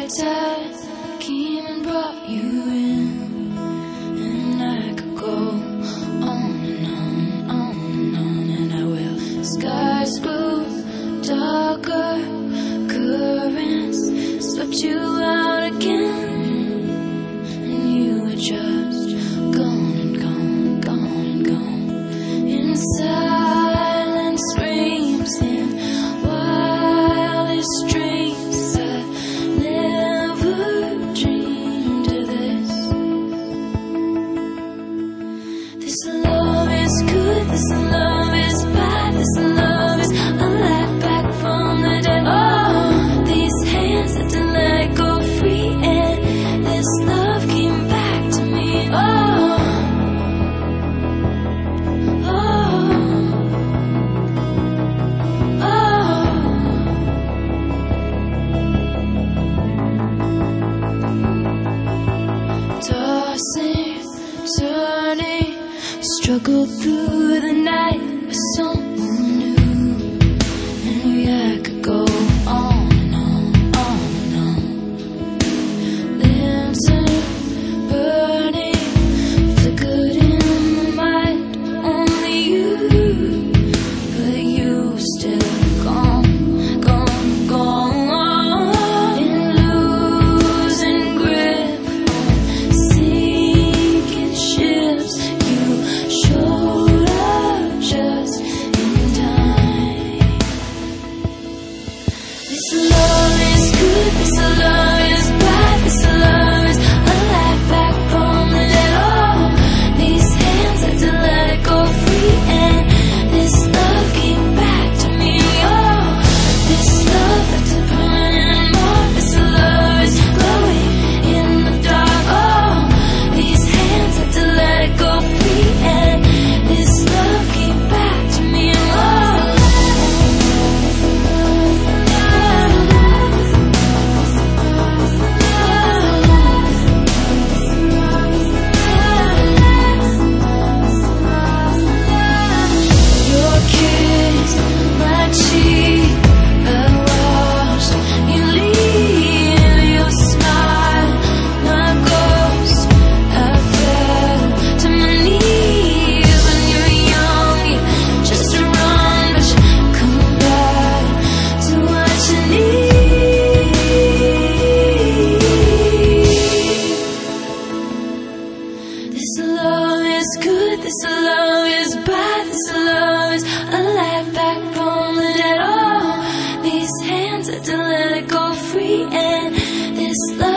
tide came and brought you in, and I could go on and on, on and on, and I will. Skies grew darker, currents swept you out again, and you were just gone and gone, gone and gone. In silent screams, in wildest dreams, I never dreamed of this. This love is good, this love is bad, this love is a light back from the dead. Oh, these hands that didn't let go free, and this love came back to me. Oh, oh, oh. Tossing, turning, struggled through the night with someone new, and I could go on and on and on. Lantern burning, flickered in the mind, only you, but you were still gone, gone, gone. In losing grip on sinking ships, you showed up just in time. This love is good, this love is bad, this love is a light back from the dead. Oh, these hands had to let it go free, and this love came back to me. Oh, this love left a permanent mark, this love is glowing in the dark. Oh, these hands had to let it go free, and this love came back to me. Your kiss, my cheek, I watched you leave. Your smile, my ghost, I fell to my knees. When you're young, you just run, but you come back to what you need. This love is good, this love is bad, this love is a light back from the dead. Oh, these hands had to let it go free, and this love